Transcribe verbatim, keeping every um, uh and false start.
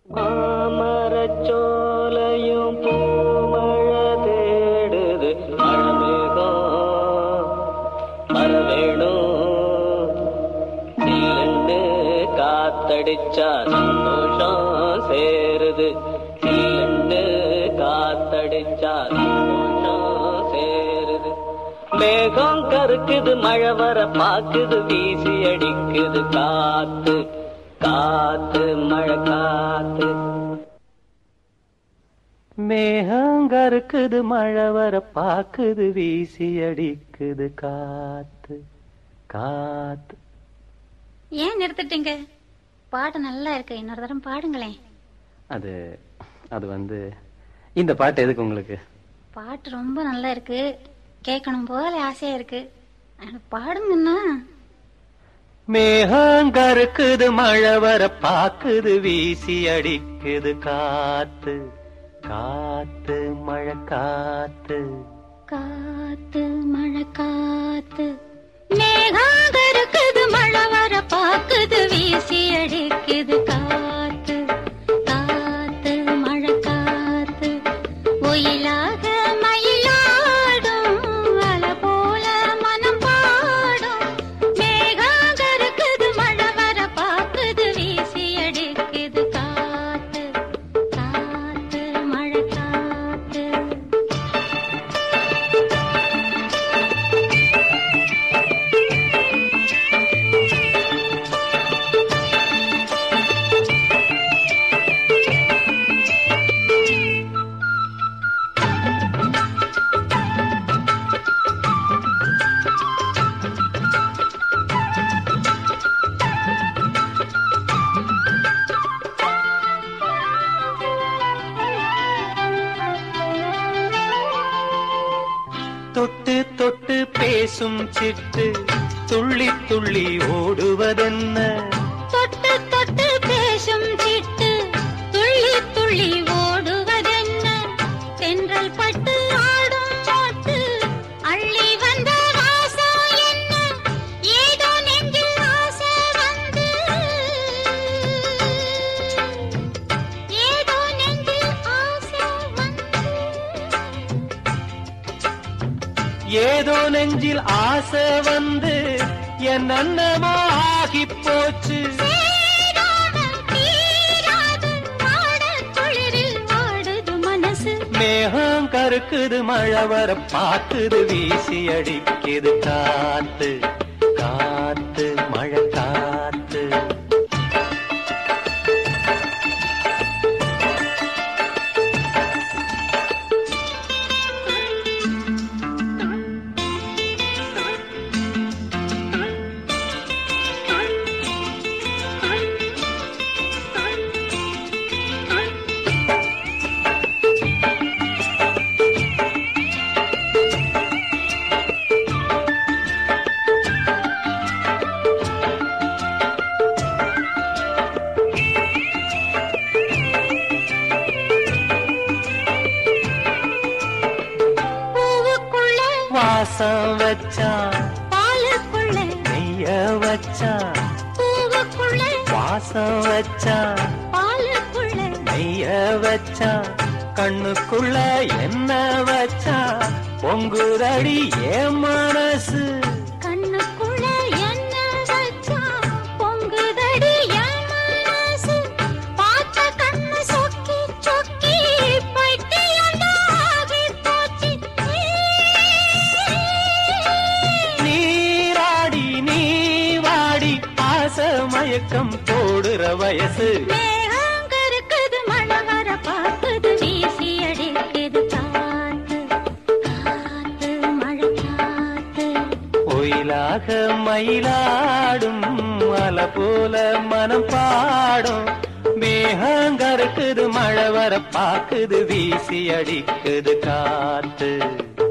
மாமரச்சோலையும் பூமழை தேடுது மழமேகம் மரவேணும் சில்லுண்டு காத்தடிச்சா சந்தோஷம் சேருது சில்லுண்டு காத்தடிச்சா சந்தோஷம் சேருது மேகம் கருக்குது மழை வர பாக்குது வீசி அடிக்குது காத்து காத்து மழை காத்து மேகங்கருக்குது மழை வர பாக்குது வீசி அடிக்குது காத்து காத்து. ஏன் நிறுத்திட்டீங்க? பாட்டு நல்லா இருக்கு, இன்னொரு தரம் பாடுங்களேன். அது அது வந்து இந்த பாட்டு எதுக்கு உங்களுக்கு? பாட்டு ரொம்ப நல்லா இருக்கு, கேட்கணும் போல ஆசையா இருக்கு, பாடுங்கண்ணா. மேகங்கருக்குது மழை வர பாக்குது வீசி அடிக்குது காத்து காத்து மழை காத்து காத்து மழை காத்து. மேகங்கருக்குது மழை வர பாக்குது வீசி அடிக்குது காத்து காத்து மழை காத்து. ஒயிலாக மயிலாடும் அலை போல மனம் பாடும். மேகங்கருக்குது மழை வர பாக்குது வீசி அடிக்குது காத்து காத்து மழை காத்து. தொட்டு தொட்டு பேசும் சிட்டு துள்ளி துள்ளி ஓடுவதென்ன? தொட்டு தொட்டு பேசும் சிட்டு துள்ளி துள்ளி ஓடுவதென்ன? தென்றல் பட்டு ஆடும் பாட்டு அள்ளி வந்த வாசம் என்ன? ஏதோ நெஞ்சில் ஆசை வந்து ஏதோ நெஞ்சில் ஆசை வந்து ஏதோ நெஞ்சில் ஆசை வந்து என் அன்னமோ ஆகி போச்சு. மேகம் கருக்குது மழை வர பாக்குது வீசி அடிக்குது காத்து காத்து மழை காத்து. வாசம் வச்சான் பாலுக்குள்ள நெய்ய வச்சான் பூவுக்குள்ள வாசம் வச்சான் பாலுக்குள்ள நெய்ய வச்சான் கண்ணுக்குள்ள என்ன வச்சான் பொங்குதடி ஏன் மனசு. கண்ணுக்குள்ள என்ன வச்சா பொங்குதடி என் மனசு. பார்த்த கண்ணு சொக்கி சொக்கி பைத்தியமாகி போச்சு. நீராடி நீ வாடி ஆசை மயக்கம் போடுற வயசு. மேகங்கருக்குது மழை வர பாக்குது வீசி அடிக்குது காத்து காத்து மழை காத்து. ஒயிலாக மயிலாடும் அலை போல மனம் பாடும். மேகங்கருக்குது மழை வர பாக்குது வீசி அடிக்குது காத்து